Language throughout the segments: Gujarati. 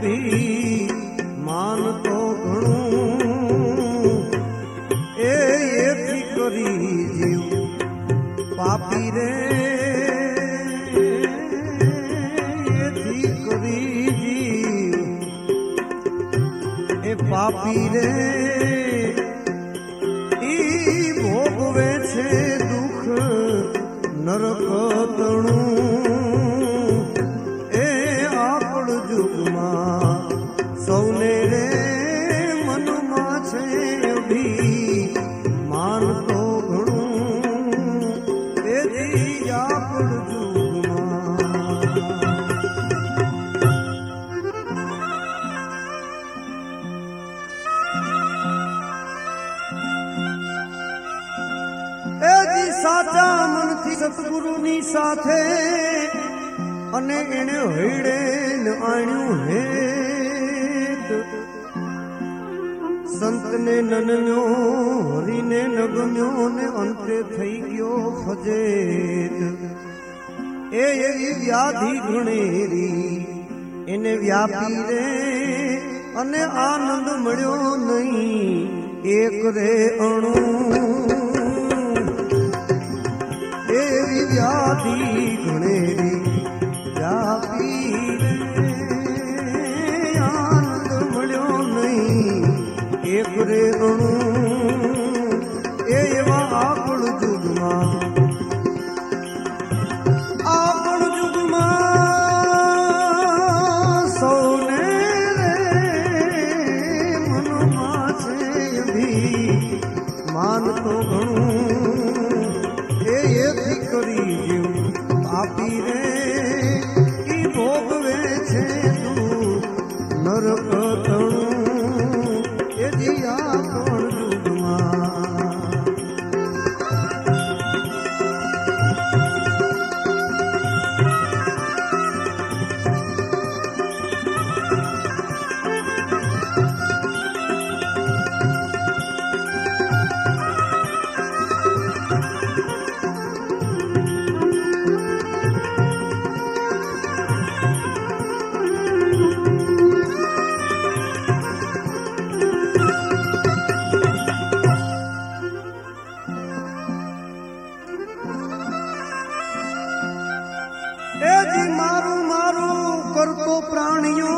અભી માન તો ઘણું એથી કરી જીવ પાપી રે એથી કરી જીવ એ પાપી રે ઈ ભોગવે છે દુઃખ નરક તણું એ આપણ જુગમાં સૌને રે મનમાં છે અભી માન તો ઘણું એથી આપણ સાચા મનથી સતગુરુની સાથે અને એને હૈડે આણ્યું હેત સંતને નન્યો હરીને નગમ્યો ને અંતે થઈ ગયો ફજેત એ એવી વ્યાધિ ઘણેરી એને વ્યાપી રે અને આનંદ મળ્યો નહીં એક રે અણુ એવી વ્યાધિ ઘણેરી વ્યાપી આનંદ મળ્યો નહીં એક રે અણુ એવા આપણ જુગમાં સૌને રે મનમાં છે અભી માન તો ઘણું એથી કરી જીવ પાપી રે ઈ ભોગવે છે તું નરક તણું એથી આપણ જુગમાં મારું મારું કરતો પ્રાણીઓ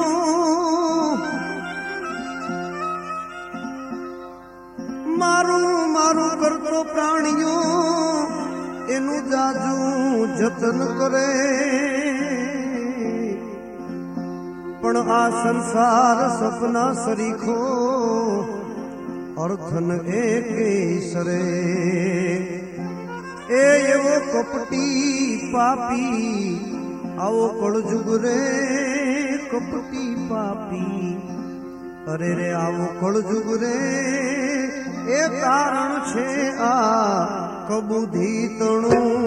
મારું મારું કરતો પ્રાણીઓ એનું જાજુ જતન કરે પણ આ સંસાર સપના સરીખો અર્થન એકેસરે એ એવો કપટી પાપી આવો કળજુગ રે કપટી પાપી અરે રે આવો કળજુગ રે એ કારણ છે આ કબૂધી તણું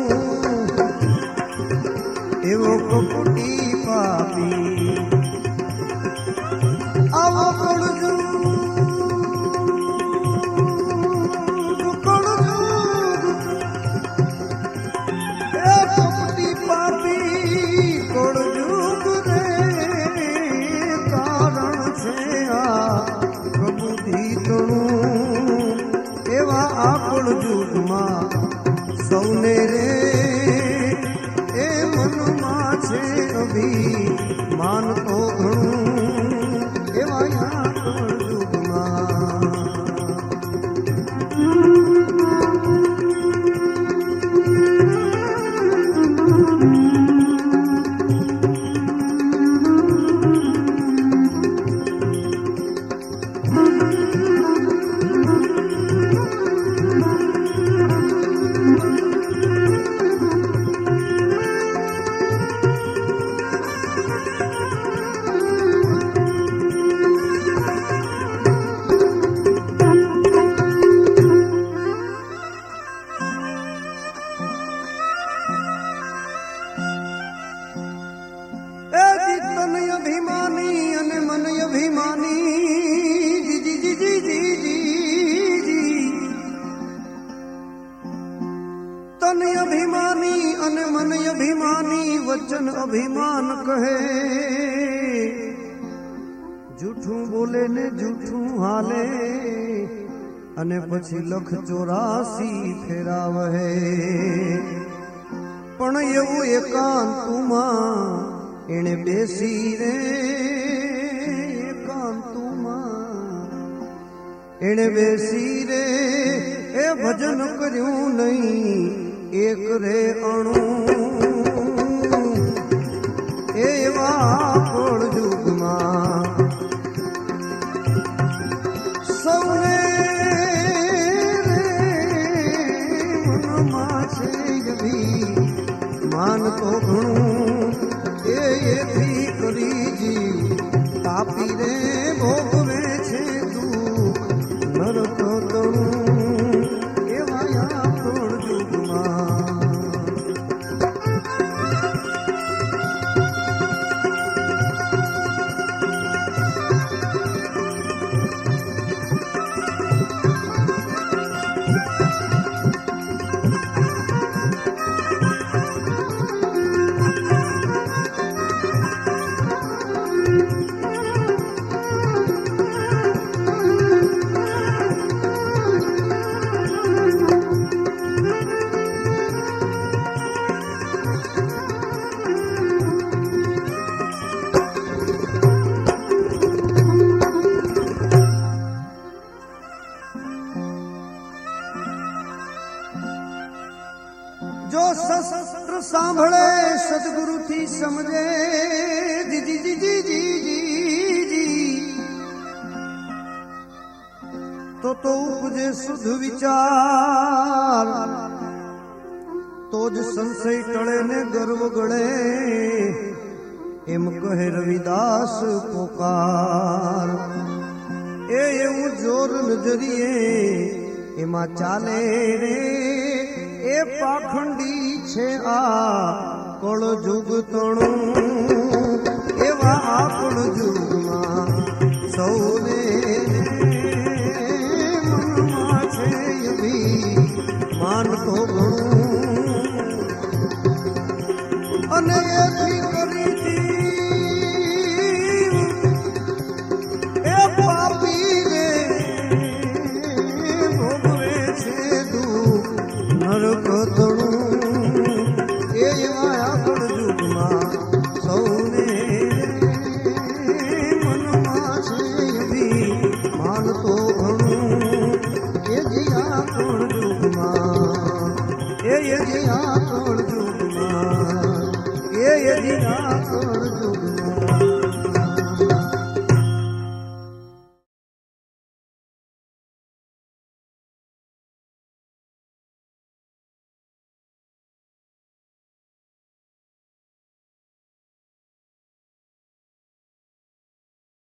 એવો કપટી પાપી આવો કળજુગ જુગમાં સૌને રે એ મનમાં છે અભી બોલે ને જૂઠું હાલે અને પછી 184 ફેરા વહે પણ એવું એકાંતુમાં એને બેસી રે એકાંતુમાં એને બેસી રે એ ભજન કર્યું નહીં એક રે અણુ એવા કળયુગમાં સૌને મનમાં છે એવી માન તો ઘણું એથી કરી જીવ તાપી રે ભોગવે છે તું નરક તણું એવા કળયુગમાં जो शस्त्र सांभळे सदगुरु थी समझे जी जी जी जी जी जी जी तो उपजे शुद्ध विचार तो ज संशय टळे ने गर्व गळे एम कहे रविदास पोकार ए एवं जोर नजरिए एमा चाले रे ए पाखंडी छे आ कळजुग तणु एवा आ कळजुग